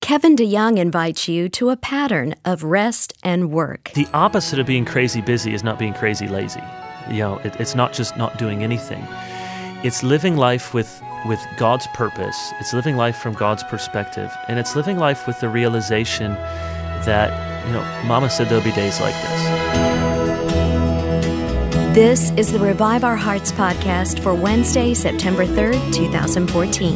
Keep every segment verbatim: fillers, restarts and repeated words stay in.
Kevin DeYoung invites you to a pattern of rest and work. The opposite of being crazy busy is not being crazy lazy. You know, it, it's not just not doing anything. It's living life with, with God's purpose. It's living life from God's perspective. And it's living life with the realization that, you know, Mama said there'll be days like this. This is the Revive Our Hearts podcast for Wednesday, September third, twenty fourteen.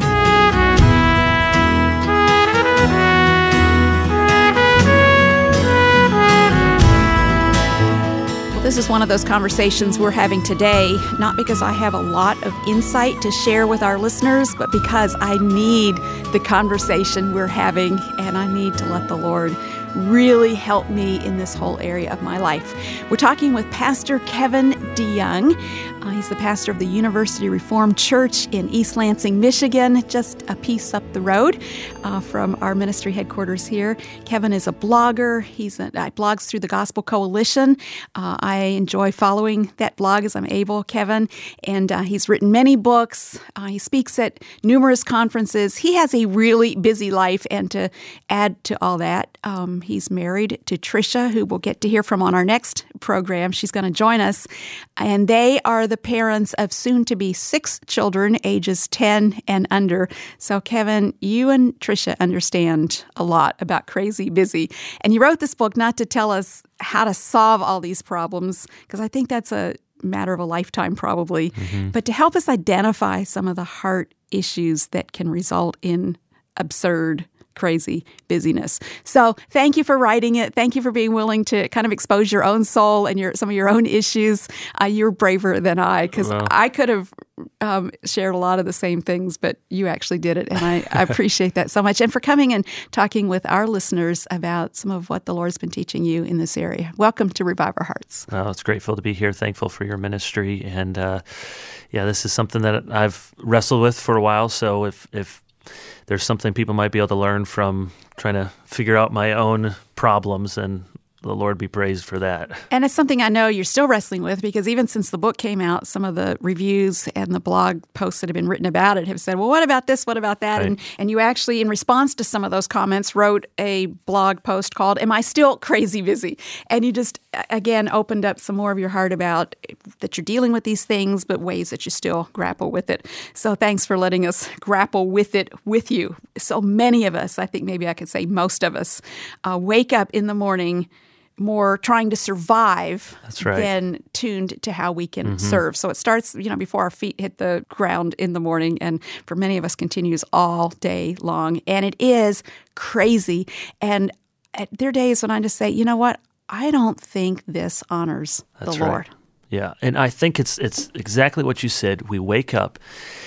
This is one of those conversations we're having today, not because I have a lot of insight to share with our listeners, but because I need the conversation we're having, and I need to let the Lord really help me in this whole area of my life. We're talking with Pastor Kevin DeYoung. Uh, he's the pastor of the University Reformed Church in East Lansing, Michigan, just a piece up the road uh, from our ministry headquarters here. Kevin is a blogger. He's a, uh, blogs through the Gospel Coalition. Uh, I enjoy following that blog as I'm able, Kevin, and uh, he's written many books. Uh, he speaks at numerous conferences. He has a really busy life, and to add to all that, um, he's married to Tricia, who we'll get to hear from on our next program. She's going to join us, and they are the parents of soon-to-be six children, ages ten and under. So, Kevin, you and Tricia understand a lot about crazy busy, and you wrote this book not to tell us how to solve all these problems, because I think that's a matter of a lifetime probably, mm-hmm. but to help us identify some of the heart issues that can result in absurd crazy busyness. So thank you for writing it. Thank you for being willing to kind of expose your own soul and your some of your own issues. Uh, you're braver than I, because well, I could have um, shared a lot of the same things, but you actually did it, and I, I appreciate that so much. And for coming and talking with our listeners about some of what the Lord's been teaching you in this area. Welcome to Revive Our Hearts. Oh, it's grateful to be here. Thankful for your ministry. And uh, yeah, this is something that I've wrestled with for a while. So if if there's something people might be able to learn from trying to figure out my own problems, and the Lord be praised for that. And it's something I know you're still wrestling with, because even since the book came out, some of the reviews and the blog posts that have been written about it have said, well, what about this? What about that? Right. And and you actually, in response to some of those comments, wrote a blog post called, Am I Still Crazy Busy? And you just, again, opened up some more of your heart about that you're dealing with these things, but ways that you still grapple with it. So thanks for letting us grapple with it with you. So many of us, I think maybe I could say most of us, uh, wake up in the morning more trying to survive That's right. than tuned to how we can mm-hmm. serve. So it starts, you know, before our feet hit the ground in the morning, and for many of us continues all day long. And it is crazy. And there are days when I just say, you know what? I don't think this honors That's the right. Lord. Yeah, and I think it's it's exactly what you said. We wake up,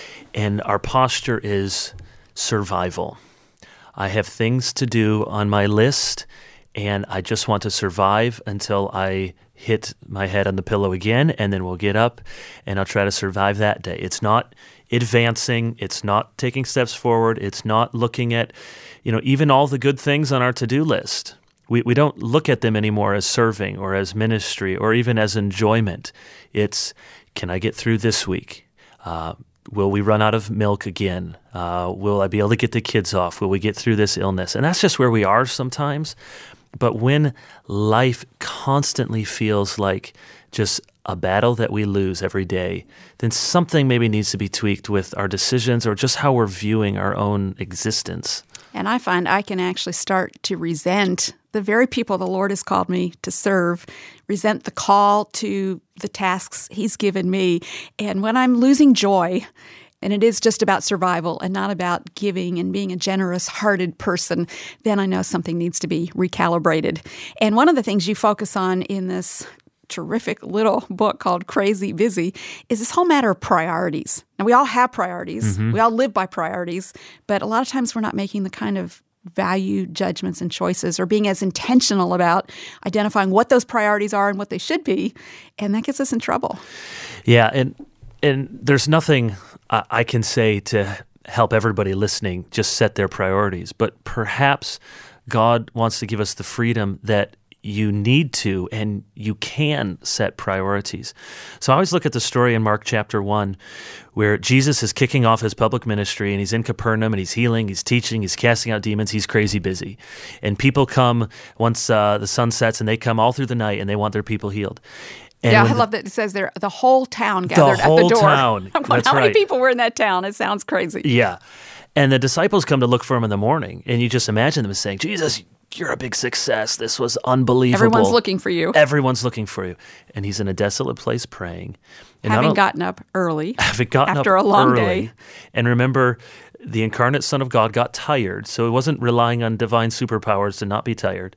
and our posture is survival. I have things to do on my list, and I just want to survive until I hit my head on the pillow again, and then we'll get up, and I'll try to survive that day. It's not advancing. It's not taking steps forward. It's not looking at, you know, even all the good things on our to-do list. We we don't look at them anymore as serving or as ministry or even as enjoyment. It's, can I get through this week? Uh, will we run out of milk again? Uh, will I be able to get the kids off? Will we get through this illness? And that's just where we are sometimes. But when life constantly feels like just a battle that we lose every day, then something maybe needs to be tweaked with our decisions or just how we're viewing our own existence. And I find I can actually start to resent the very people the Lord has called me to serve, resent the call to the tasks He's given me. And when I'm losing joy, and it is just about survival and not about giving and being a generous-hearted person, then I know something needs to be recalibrated. And one of the things you focus on in this terrific little book called Crazy Busy is this whole matter of priorities. Now, we all have priorities. Mm-hmm. We all live by priorities, but a lot of times we're not making the kind of value judgments and choices or being as intentional about identifying what those priorities are and what they should be, and that gets us in trouble. Yeah, and and there's nothing I can say to help everybody listening just set their priorities, but perhaps God wants to give us the freedom that you need to and you can set priorities. So I always look at the story in Mark chapter one where Jesus is kicking off his public ministry and he's in Capernaum and he's healing, he's teaching, he's casting out demons, he's crazy busy. And people come once uh, the sun sets and they come all through the night and they want their people healed. And yeah, I the, love that it says there the whole town gathered the whole at the door. Town. I'm going, That's how right. many people were in that town? It sounds crazy. Yeah. And the disciples come to look for him in the morning, and you just imagine them saying, Jesus, you're a big success. This was unbelievable. Everyone's looking for you. Everyone's looking for you. And he's in a desolate place praying. And having not, gotten up early. Having gotten after up a long early. day. And remember, the incarnate Son of God got tired, so he wasn't relying on divine superpowers to not be tired.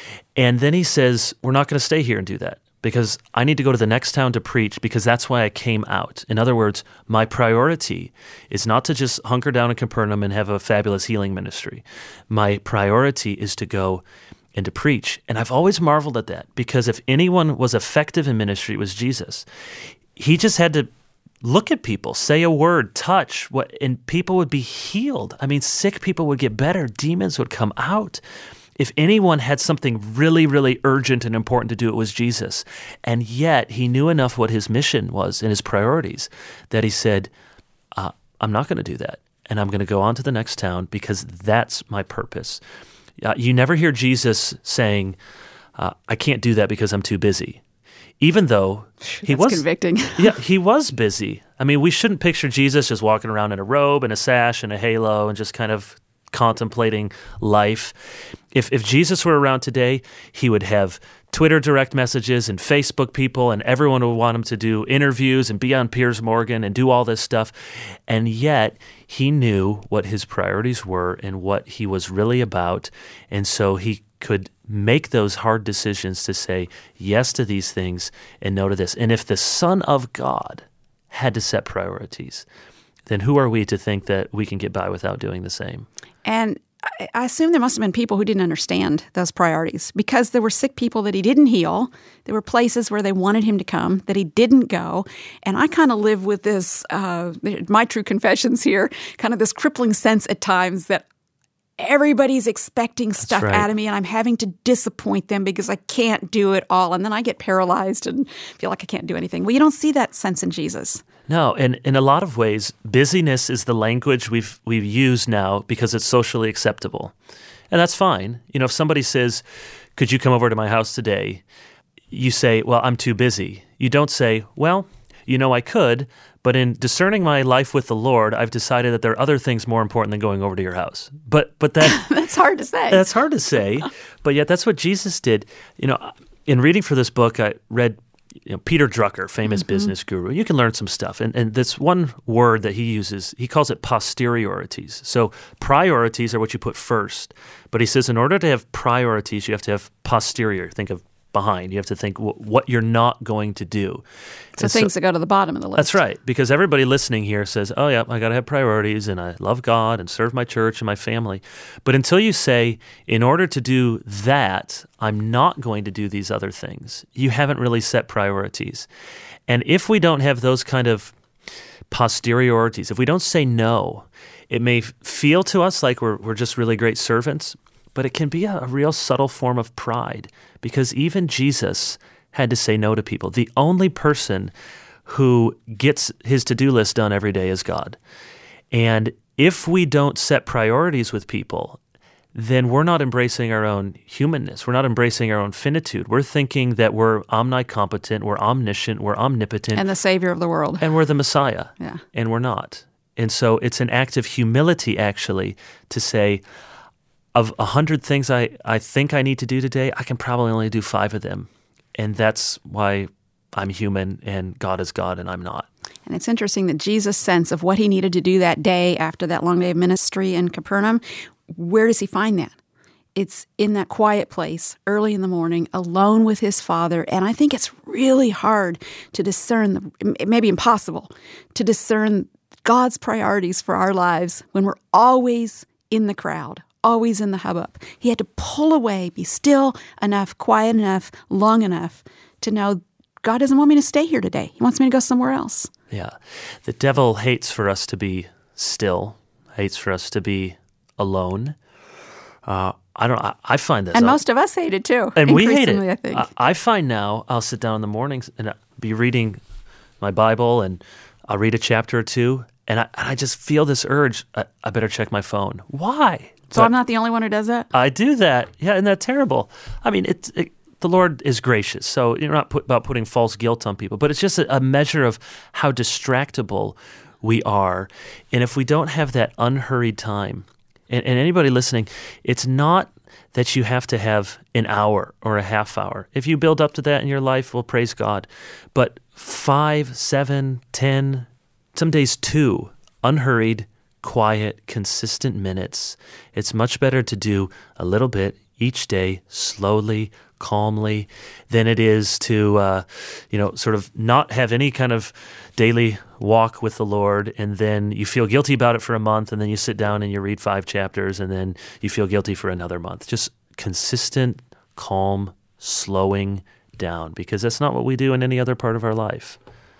And then he says, we're not going to stay here and do that, because I need to go to the next town to preach, because that's why I came out. In other words, my priority is not to just hunker down in Capernaum and have a fabulous healing ministry. My priority is to go and to preach. And I've always marveled at that, because if anyone was effective in ministry, it was Jesus. He just had to look at people, say a word, touch, what, and people would be healed. I mean, sick people would get better. Demons would come out. If anyone had something really, really urgent and important to do, it was Jesus. And yet he knew enough what his mission was and his priorities that he said, uh, I'm not going to do that. And I'm going to go on to the next town because that's my purpose. Uh, you never hear Jesus saying, uh, I can't do that because I'm too busy. Even though he That's was convicting. yeah, he was busy. I mean, we shouldn't picture Jesus just walking around in a robe and a sash and a halo and just kind of contemplating life. If if Jesus were around today, he would have Twitter direct messages and Facebook people, and everyone would want him to do interviews and be on Piers Morgan and do all this stuff. And yet he knew what his priorities were and what he was really about. And so he could make those hard decisions to say yes to these things and no to this. And if the Son of God had to set priorities, then who are we to think that we can get by without doing the same? And I assume there must have been people who didn't understand those priorities, because there were sick people that he didn't heal. There were places where they wanted him to come that he didn't go. And I kind of live with this, uh, my true confessions here, kind of this crippling sense at times that everybody's expecting stuff right. out of me, and I'm having to disappoint them because I can't do it all. And then I get paralyzed and feel like I can't do anything. Well, you don't see that sense in Jesus. No, and in a lot of ways, busyness is the language we've we've used now because it's socially acceptable. And that's fine. You know, if somebody says, could you come over to my house today? You say, well, I'm too busy. You don't say, well, you know, I could, but in discerning my life with the Lord, I've decided that there are other things more important than going over to your house. But but that That's hard to say. That's hard to say, but yet that's what Jesus did. You know, in reading for this book, I read you know, Peter Drucker, famous mm-hmm. business guru. You can learn some stuff. And, and this one word that he uses, he calls it posteriorities. So priorities are what you put first. But he says in order to have priorities, you have to have posterior. Think of behind. You have to think w- what you're not going to do. So and things so, that go to the bottom of the list. That's right. Because everybody listening here says, oh, yeah, I got to have priorities and I love God and serve my church and my family. But until you say, in order to do that, I'm not going to do these other things, you haven't really set priorities. And if we don't have those kind of posteriorities, if we don't say no, it may feel to us like we're we're just really great servants, but it can be a, a real subtle form of pride, because even Jesus had to say no to people. The only person who gets his to-do list done every day is God. And if we don't set priorities with people, then we're not embracing our own humanness. We're not embracing our own finitude. We're thinking that we're omnicompetent, we're omniscient, we're omnipotent. And the Savior of the world. And we're the Messiah. Yeah. And we're not. And so it's an act of humility, actually, to say, of a hundred things I, I think I need to do today, I can probably only do five of them. And that's why I'm human and God is God and I'm not. And it's interesting that Jesus' sense of what he needed to do that day after that long day of ministry in Capernaum, where does he find that? It's in that quiet place, early in the morning, alone with his Father. And I think it's really hard to discern, the, it may be impossible, to discern God's priorities for our lives when we're always in the crowd, always in the hubbub. He had to pull away, be still enough, quiet enough, long enough to know God doesn't want me to stay here today. He wants me to go somewhere else. Yeah. The devil hates for us to be still, hates for us to be alone. Uh, I don't. I, I find this, and I'll, most of us hate it too. and we hate it. I think. I, I find now I'll sit down in the mornings and I'll be reading my Bible, and I'll read a chapter or two, and I, and I just feel this urge. I, I better check my phone. Why? So but I'm not the only one who does that? I do that. Yeah, isn't that terrible? I mean, it's it, the Lord is gracious, so you're not put, about putting false guilt on people, but it's just a, a measure of how distractible we are, and if we don't have that unhurried time. And, and anybody listening, it's not that you have to have an hour or a half hour. If you build up to that in your life, well, praise God. But five, seven, ten, some days two, unhurried, quiet, consistent minutes. It's much better to do a little bit each day, slowly, calmly, than it is to, uh, you know, sort of not have any kind of daily walk with the Lord, and then you feel guilty about it for a month, and then you sit down and you read five chapters, and then you feel guilty for another month. Just consistent, calm, slowing down, because that's not what we do in any other part of our life.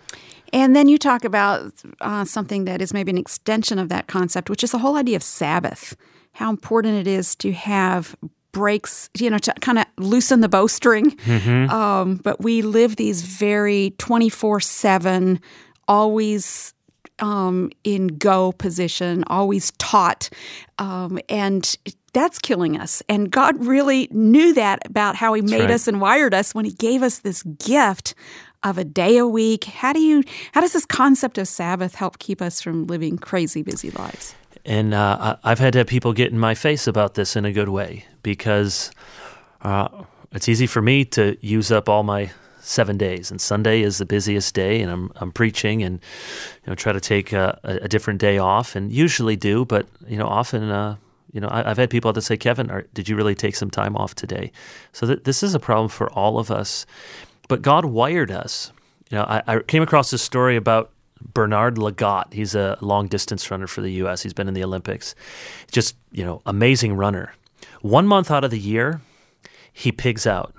And then you talk about uh, something that is maybe an extension of that concept, which is the whole idea of Sabbath, how important it is to have breaks, you know, to kind of loosen the bowstring. Mm-hmm. Um, but we live these very twenty-four seven, always um, in go position, always taut. Um, and that's killing us. And God really knew that about how he That's made right. us and wired us when he gave us this gift of a day a week. How do you, how does this concept of Sabbath help keep us from living crazy busy lives? And uh, I've had to have people get in my face about this in a good way, because uh, it's easy for me to use up all my seven days, and Sunday is the busiest day, and I'm I'm preaching, and you know try to take a, a different day off, and usually do, but you know often uh, you know I, I've had people that say, Kevin, are, did you really take some time off today? So th- this is a problem for all of us, but God wired us. You know, I, I came across this story about Bernard Lagat. He's a long-distance runner for the U S. He's been in the Olympics. Just, you know, amazing runner. One month out of the year, he pigs out.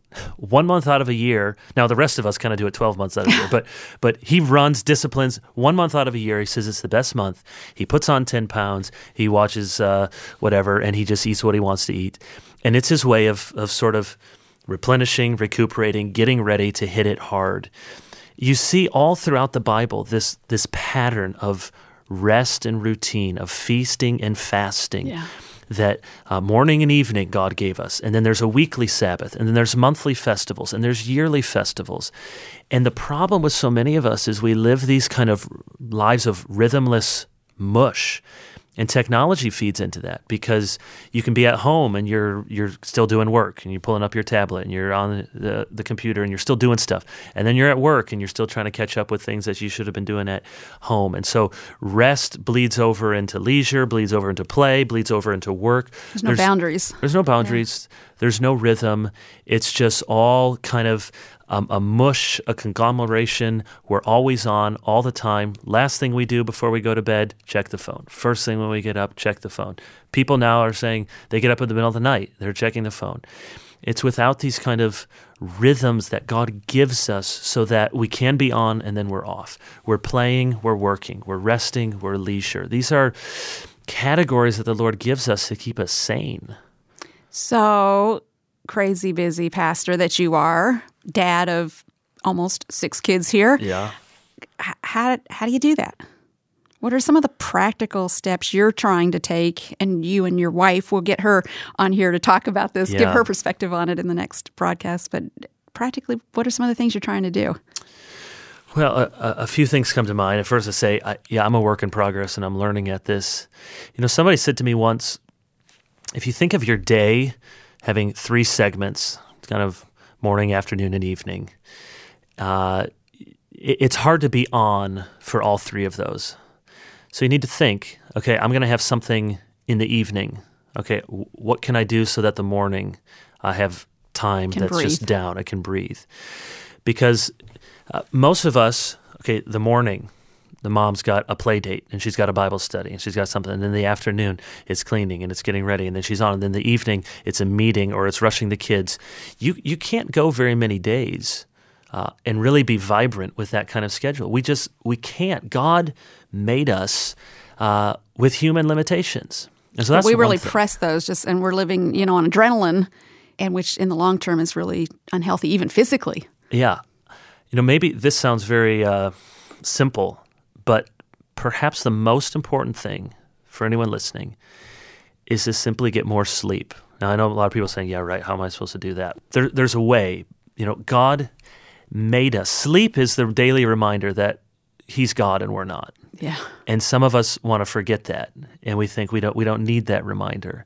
One month out of a year. Now, the rest of us kind of do it twelve months out of a year. But but he runs, disciplines. One month out of a year, he says it's the best month. He puts on ten pounds. He watches uh, whatever, and he just eats what he wants to eat. And it's his way of of sort of replenishing, recuperating, getting ready to hit it hard. You see all throughout the Bible this this pattern of rest and routine, of feasting and fasting, Yeah. that uh, morning and evening God gave us. And then there's a weekly Sabbath, and then there's monthly festivals, and there's yearly festivals. And the problem with so many of us is we live these kind of lives of rhythmless mush. And technology feeds into that, because you can be at home and you're you're still doing work, and you're pulling up your tablet and you're on the, the computer and you're still doing stuff. And then you're at work and you're still trying to catch up with things that you should have been doing at home. And so rest bleeds over into leisure, bleeds over into play, bleeds over into work. There's no there's, boundaries. There's no boundaries. Yeah. There's no rhythm. It's just all kind of Um, a mush, a conglomeration. We're always on all the time. Last thing we do before we go to bed, check the phone. First thing when we get up, check the phone. People now are saying they get up in the middle of the night, they're checking the phone. It's without these kind of rhythms that God gives us so that we can be on and then we're off. We're playing, we're working, we're resting, we're leisure. These are categories that the Lord gives us to keep us sane. So, crazy busy pastor that you are, dad of almost six kids here. Yeah. How how do you do that? What are some of the practical steps you're trying to take? And you and your wife, we'll get her on here to talk about this, yeah. give her perspective on it in the next broadcast. But practically, what are some of the things you're trying to do? Well, a, a few things come to mind. At first, I say, I, yeah, I'm a work in progress, and I'm learning at this. You know, somebody said to me once, if you think of your day having three segments, kind of morning, afternoon, and evening, uh, it, it's hard to be on for all three of those. So you need to think, okay, I'm going to have something in the evening. Okay, w- what can I do so that the morning I have time can that's breathe. just down, I can breathe? Because uh, most of us, okay, the morning, the mom's got a play date, and she's got a Bible study, and she's got something. And then the afternoon, it's cleaning, and it's getting ready, and then she's on. And then the evening, it's a meeting, or it's rushing the kids. You you can't go very many days uh, and really be vibrant with that kind of schedule. We just we can't. God made us uh, with human limitations. And so that's we one really thing. press those, just and we're living, you know, on adrenaline, and which in the long term is really unhealthy, even physically. Yeah. You know, maybe this sounds very uh, simple, but perhaps the most important thing for anyone listening is to simply get more sleep. Now, I know a lot of people saying, yeah, right, how am I supposed to do that? There, there's a way. You know, God made us. Sleep is the daily reminder that He's God and we're not. Yeah. And some of us want to forget that, and we think we don't we don't need that reminder.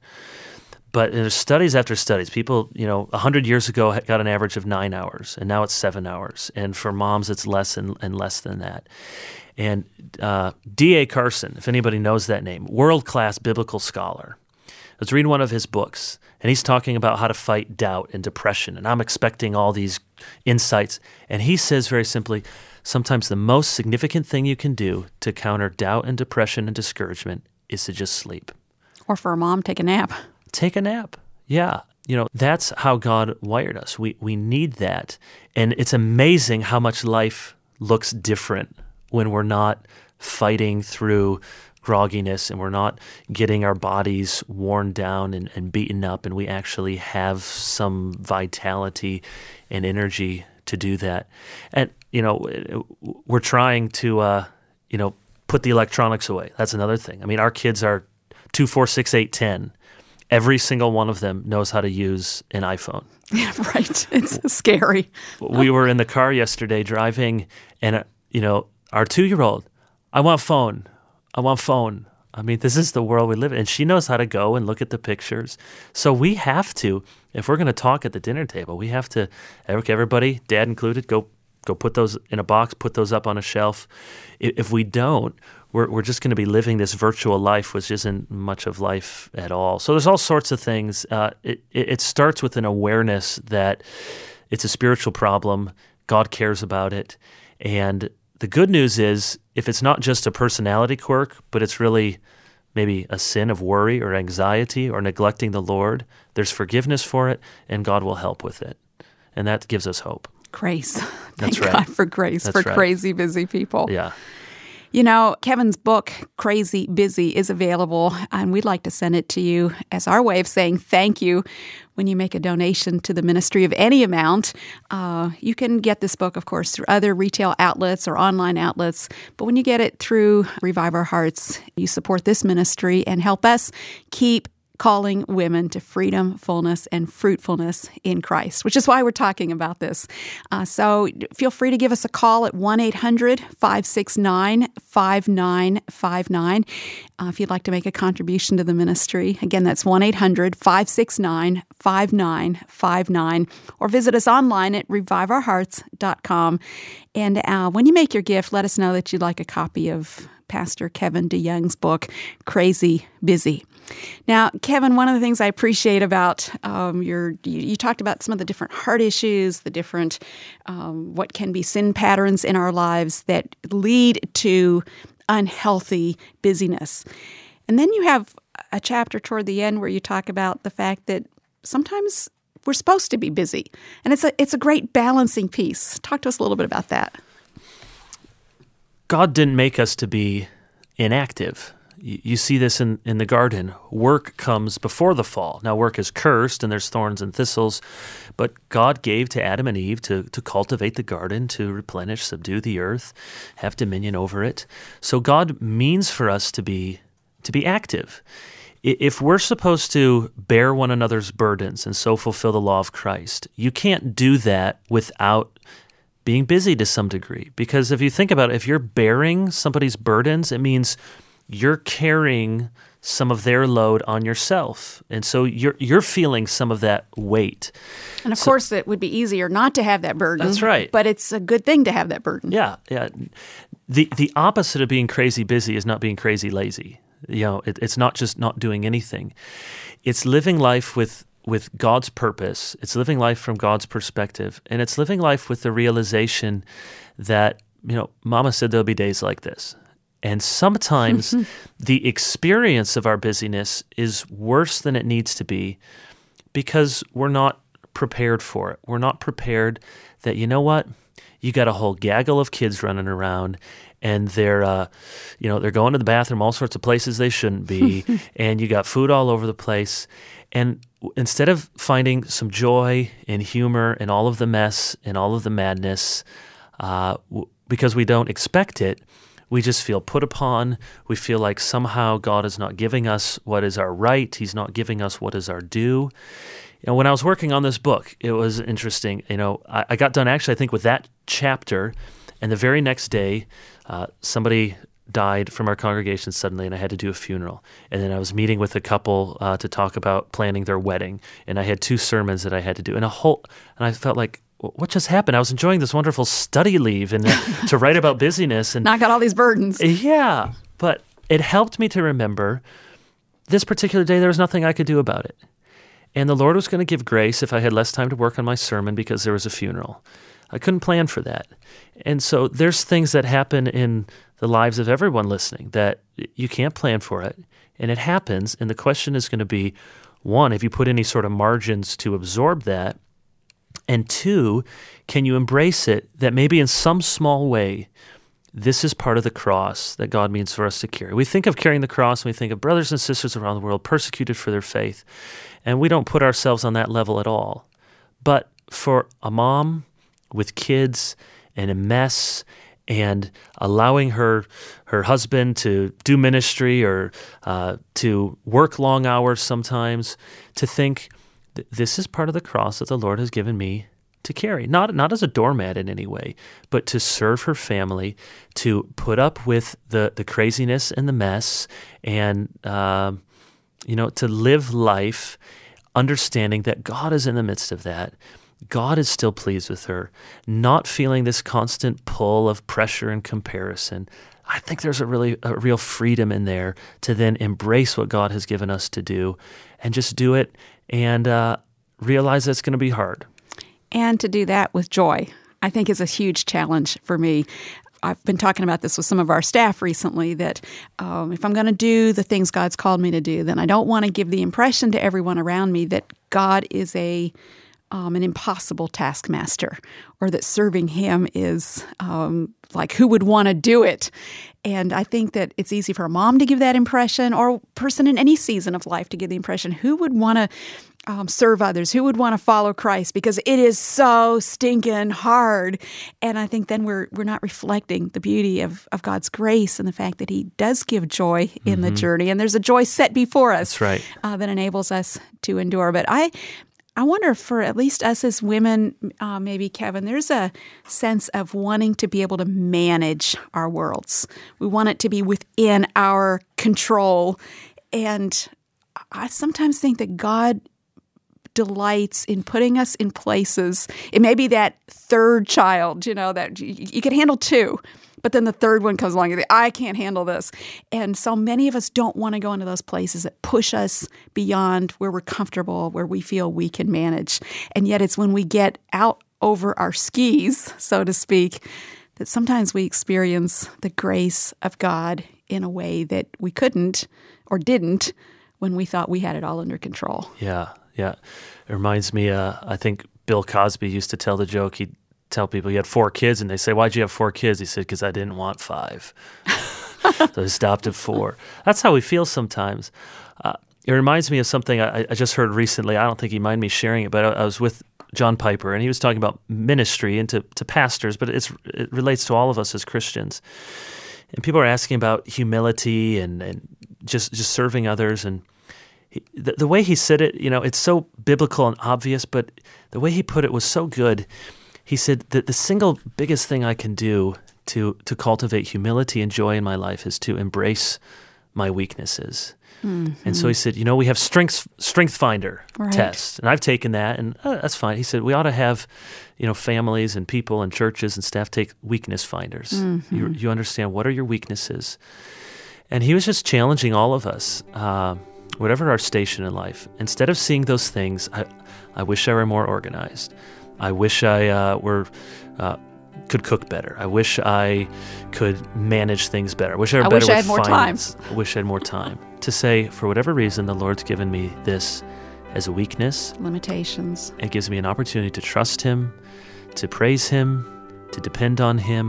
But there's studies after studies. People, you know, one hundred years ago got an average of nine hours, and now it's seven hours. And for moms, it's less and, and less than that. And uh, D A Carson, if anybody knows that name, world-class biblical scholar. I was reading one of his books, and he's talking about how to fight doubt and depression. And I'm expecting all these insights. And he says very simply, sometimes the most significant thing you can do to counter doubt and depression and discouragement is to just sleep. Or for a mom, take a nap. Take a nap. Yeah. You know, that's how God wired us. We we need that. And it's amazing how much life looks different when we're not fighting through grogginess and we're not getting our bodies worn down and, and beaten up, and we actually have some vitality and energy to do that. And, you know, we're trying to, uh, you know, put the electronics away. That's another thing. I mean, our kids are two, four, six, eight, ten. Every single one of them knows how to use an iPhone. Yeah, right. It's scary. We were in the car yesterday driving, and, uh, you know, our two-year-old, I want phone. I want phone. I mean, this is the world we live in. And she knows how to go and look at the pictures. So we have to, if we're going to talk at the dinner table, we have to, everybody, dad included, go go put those in a box, put those up on a shelf. If we don't, we're we're just going to be living this virtual life, which isn't much of life at all. So there's all sorts of things. Uh, it, it starts with an awareness that it's a spiritual problem. God cares about it. And the good news is, if it's not just a personality quirk, but it's really maybe a sin of worry or anxiety or neglecting the Lord, there's forgiveness for it, and God will help with it. And that gives us hope. Grace. That's Thank right. God for grace That's for right. crazy busy people. Yeah. You know, Kevin's book, Crazy Busy, is available, and we'd like to send it to you as our way of saying thank you. When you make a donation to the ministry of any amount, uh, you can get this book, of course, through other retail outlets or online outlets. But when you get it through Revive Our Hearts, you support this ministry and help us keep calling women to freedom, fullness, and fruitfulness in Christ, which is why we're talking about this. Uh, so feel free to give us a call at one eight hundred, five six nine, five nine five nine uh, if you'd like to make a contribution to the ministry. Again, that's one eight hundred, five six nine, five nine five nine, or visit us online at revive our hearts dot com. And uh, when you make your gift, let us know that you'd like a copy of Pastor Kevin DeYoung's book, Crazy Busy. Now, Kevin, one of the things I appreciate about um, your, you, you talked about some of the different heart issues, the different, um, what can be sin patterns in our lives that lead to unhealthy busyness. And then you have a chapter toward the end where you talk about the fact that sometimes we're supposed to be busy. And it's a, it's a great balancing piece. Talk to us a little bit about that. God didn't make us to be inactive. You see this in, in the garden. Work comes before the fall. Now, work is cursed, and there's thorns and thistles, but God gave to Adam and Eve to, to cultivate the garden, to replenish, subdue the earth, have dominion over it. So God means for us to be to be active. If we're supposed to bear one another's burdens and so fulfill the law of Christ, you can't do that without being busy to some degree. Because if you think about it, if you're bearing somebody's burdens, it means you're carrying some of their load on yourself. And so you're you're feeling some of that weight. And of so, course, it would be easier not to have that burden. That's right. But it's a good thing to have that burden. Yeah, yeah. The the opposite of being crazy busy is not being crazy lazy. You know, it, it's not just not doing anything. It's living life with with God's purpose. It's living life from God's perspective. And it's living life with the realization that, you know, Mama said there'll be days like this. And sometimes the experience of our busyness is worse than it needs to be because we're not prepared for it. We're not prepared that, you know what, you got a whole gaggle of kids running around and they're, uh, you know, they're going to the bathroom all sorts of places they shouldn't be, and you got food all over the place. And instead of finding some joy and humor in all of the mess and all of the madness, uh, w- because we don't expect it, we just feel put upon. We feel like somehow God is not giving us what is our right. He's not giving us what is our due. You know, when I was working on this book, it was interesting. You know, I, I got done actually, I think, with that chapter, and the very next day, uh, somebody died from our congregation suddenly, and I had to do a funeral. And then I was meeting with a couple uh, to talk about planning their wedding, and I had two sermons that I had to do, and a whole. And I felt like, what just happened? I was enjoying this wonderful study leave and uh, to write about busyness, and not got all these burdens. Yeah, but it helped me to remember this particular day. There was nothing I could do about it. And the Lord was going to give grace if I had less time to work on my sermon because there was a funeral. I couldn't plan for that. And so there's things that happen in the lives of everyone listening that you can't plan for it, and it happens. And the question is going to be, one, have you put any sort of margins to absorb that? And two, can you embrace it that maybe in some small way, this is part of the cross that God means for us to carry. We think of carrying the cross, and we think of brothers and sisters around the world persecuted for their faith, and we don't put ourselves on that level at all. But for a mom with kids and a mess and allowing her her husband to do ministry or uh, to work long hours sometimes, to think, this is part of the cross that the Lord has given me to carry. Not not as a doormat in any way, but to serve her family, to put up with the, the craziness and the mess, and uh, you know, to live life understanding that God is in the midst of that. God is still pleased with her, not feeling this constant pull of pressure and comparison. I think there's a really a real freedom in there to then embrace what God has given us to do and just do it and uh, realize that it's going to be hard. And to do that with joy, I think is a huge challenge for me. I've been talking about this with some of our staff recently, that um, if I'm going to do the things God's called me to do, then I don't want to give the impression to everyone around me that God is a Um, an impossible taskmaster, or that serving him is um, like, who would want to do it? And I think that it's easy for a mom to give that impression, or a person in any season of life to give the impression, who would want to um, serve others? Who would want to follow Christ? Because it is so stinking hard. And I think then we're we're not reflecting the beauty of, of God's grace and the fact that he does give joy in mm-hmm. the journey. And there's a joy set before us. That's right. uh, that enables us to endure. But I... I wonder if for at least us as women, uh, maybe, Kevin, there's a sense of wanting to be able to manage our worlds. We want it to be within our control. And I sometimes think that God delights in putting us in places. It may be that third child, you know, that you, you can handle two. But then the third one comes along and they, I can't handle this. And so many of us don't want to go into those places that push us beyond where we're comfortable, where we feel we can manage. And yet it's when we get out over our skis, so to speak, that sometimes we experience the grace of God in a way that we couldn't or didn't when we thought we had it all under control. Yeah, yeah. It reminds me, uh, I think Bill Cosby used to tell the joke, he'd tell people he had four kids, and they say, why'd you have four kids? He said, because I didn't want five. So he stopped at four. That's how we feel sometimes. Uh, it reminds me of something I, I just heard recently. I don't think he minded me sharing it, but I, I was with John Piper, and he was talking about ministry and to, to pastors, but it's, it relates to all of us as Christians. And people are asking about humility and, and just, just serving others. And he, the, the way he said it, you know, it's so biblical and obvious, but the way he put it was so good. He said that the single biggest thing I can do to to cultivate humility and joy in my life is to embrace my weaknesses. Mm-hmm. And so he said, you know, we have strengths strength finder right. tests, and I've taken that, and uh, that's fine. He said we ought to have, you know, families and people and churches and staff take weakness finders. Mm-hmm. You, you understand, what are your weaknesses? And he was just challenging all of us, uh, whatever our station in life. Instead of seeing those things, I, I wish I were more organized. I wish I uh, were uh, could cook better. I wish I could manage things better. I wish I were I better wish with I had more finance. time. I wish I had more time to say, for whatever reason, the Lord's given me this as a weakness. Limitations. It gives me an opportunity to trust Him, to praise Him, to depend on Him,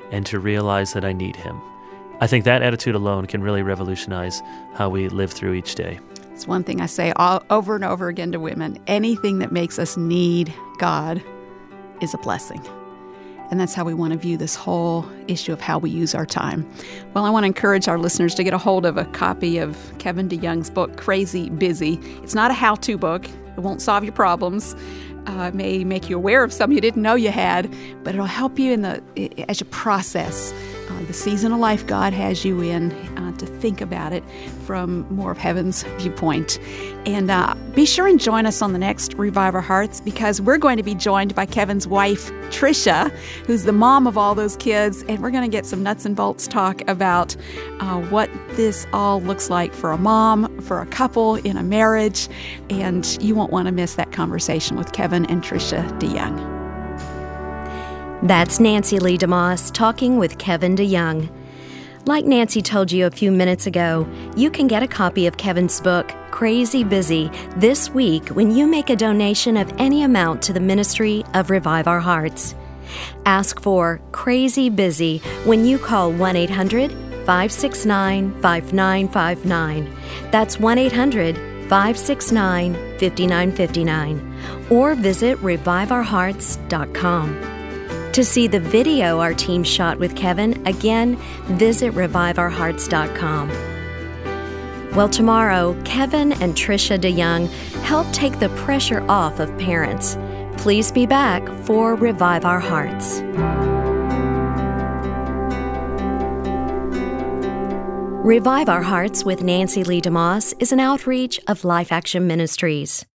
and to realize that I need Him. I think that attitude alone can really revolutionize how we live through each day. It's one thing I say all, over and over again to women. Anything that makes us need God is a blessing. And that's how we want to view this whole issue of how we use our time. Well, I want to encourage our listeners to get a hold of a copy of Kevin DeYoung's book, Crazy Busy. It's not a how-to book. It won't solve your problems. Uh, it may make you aware of some you didn't know you had, but it'll help you in the as you process uh, the season of life God has you in, uh, to think about it from more of heaven's viewpoint. And uh, be sure and join us on the next Revive Our Hearts, because we're going to be joined by Kevin's wife, Tricia, who's the mom of all those kids, and we're going to get some nuts and bolts talk about uh, what this all looks like for a mom, for a couple in a marriage, and you won't want to miss that conversation with Kevin and Tricia DeYoung. That's Nancy Lee DeMoss talking with Kevin DeYoung. Like Nancy told you a few minutes ago, you can get a copy of Kevin's book, Crazy Busy, this week when you make a donation of any amount to the ministry of Revive Our Hearts. Ask for Crazy Busy when you call one eight hundred, five six nine, five nine five nine. That's one eight hundred, five six nine, five nine five nine. Or visit revive our hearts dot com. To see the video our team shot with Kevin, again, visit revive our hearts dot com. Well, tomorrow, Kevin and Tricia DeYoung help take the pressure off of parents. Please be back for Revive Our Hearts. Revive Our Hearts with Nancy Lee DeMoss is an outreach of Life Action Ministries.